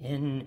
In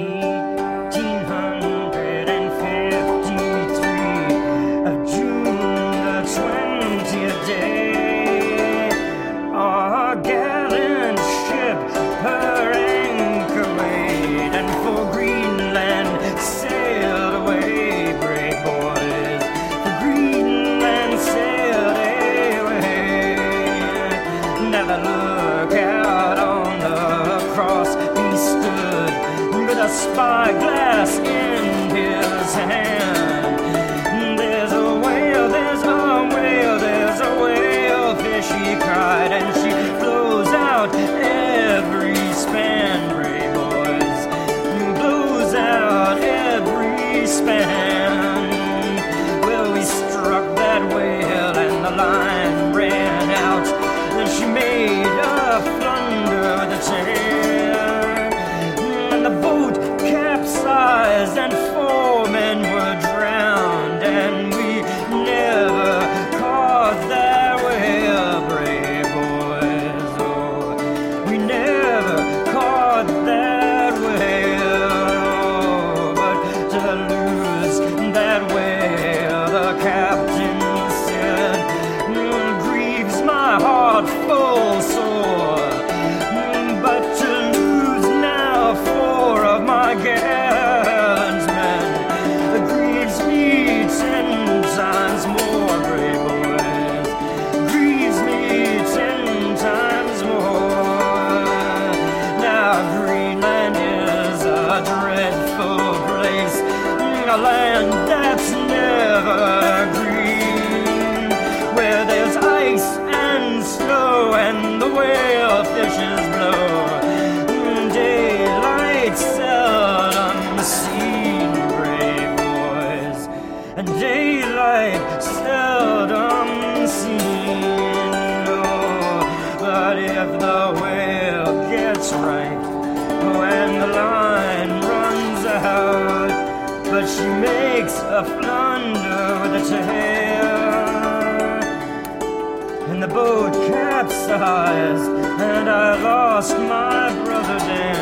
1853 of June the 20th day, our gallant ship her anchor weighed, and for Greenland sailed away, brave boys, for Greenland sailed away. Never look out on the cross he stood, with a spyglass in his hand. There's a whale, there's a whale, there's a whalefish, he cried, and she blows out every span, brave boys, blows out every span. Well, we struck that whale and the line ran out, and she made a flunder with the tail, and the boat capsized and 4 men were drowned, and we never caught that whale, brave boys. Oh, we never caught that whale. But to lose that whale, the captain said, grieves my heart full sore. But to lose now 4 of my gallant men grieves me 10 times more, brave boys, grieves me 10 times more. Now Greenland is a dreadful place, a land that's never green, where there's ice and snow and the whale fishes blow. Daylight seldom seen, brave boys, and daylight seldom seen. Oh, but if the whale gets right, when the line runs out, but she makes a flunder with the tail, and the boat capsized, and I lost my brother Dan.